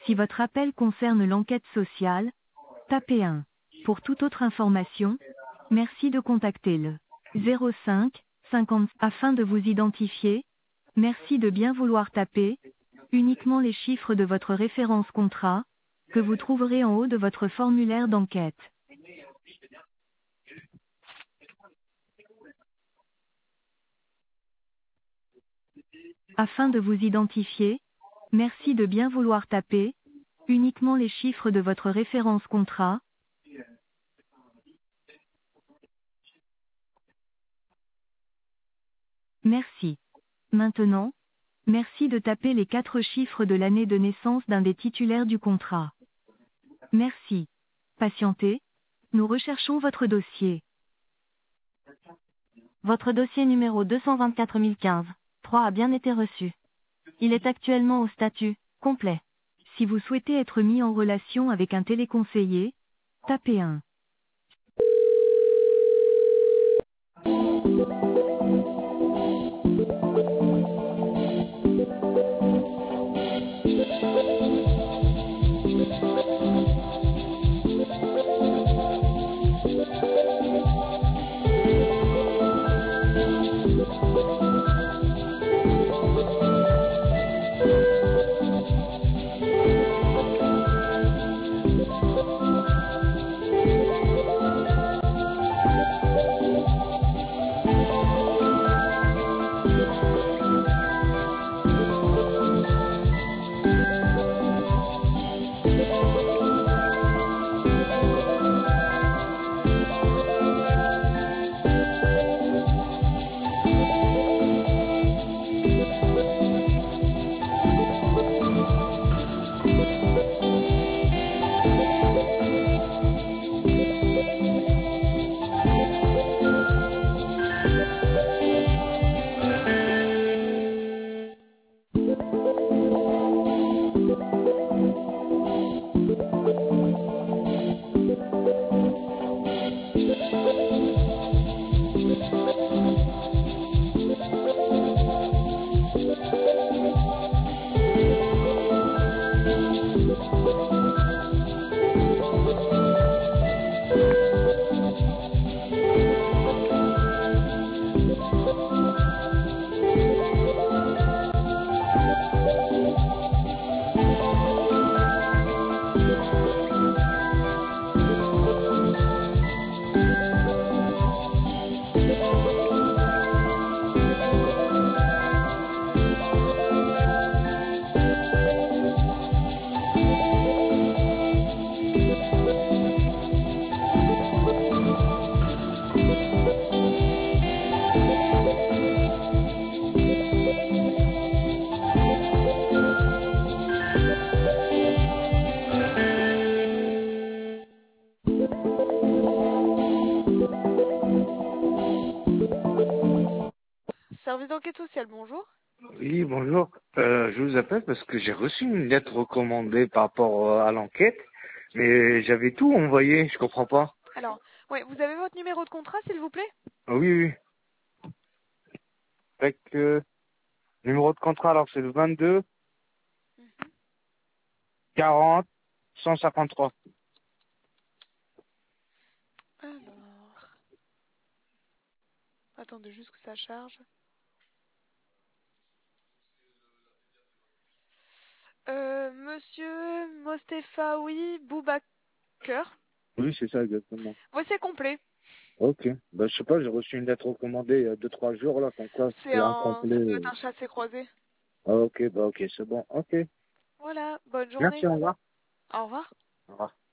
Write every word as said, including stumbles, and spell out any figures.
Si votre appel concerne l'enquête sociale, tapez un. Pour toute autre information, merci de contacter le zéro cinq cinquante afin de vous identifier. Merci de bien vouloir taper uniquement les chiffres de votre référence contrat, que vous trouverez en haut de votre formulaire d'enquête. Afin de vous identifier, merci de bien vouloir taper uniquement les chiffres de votre référence contrat. Merci. Maintenant, merci de taper les quatre chiffres de l'année de naissance d'un des titulaires du contrat. Merci. Patientez. Nous recherchons votre dossier. Votre dossier numéro deux cent vingt-quatre mille quinze trois a bien été reçu. Il est actuellement au statut complet. Si vous souhaitez être mis en relation avec un téléconseiller, tapez un. Service d'enquête sociale, bonjour. Oui, bonjour. Euh, je vous appelle parce que j'ai reçu une lettre recommandée par rapport euh, à l'enquête, mais j'avais tout envoyé, je comprends pas. Alors, ouais, vous avez votre numéro de contrat, s'il vous plaît? Ah oui, oui. Avec euh, numéro de contrat, alors c'est le vingt-deux quarante cent cinquante-trois. Alors, attendez juste que ça charge. Euh, Monsieur Mostefaoui Boubaker. Oui, c'est ça exactement. Oui, c'est complet. Ok. Bah, je sais pas, j'ai reçu une lettre recommandée il y a deux trois jours là, comme quoi C'est c'était un, ça doit incomplet. être un chassé croisé. Ah, ok, bah ok, c'est bon. Ok. Voilà, bonne journée. Merci, au revoir. Au revoir. Au revoir.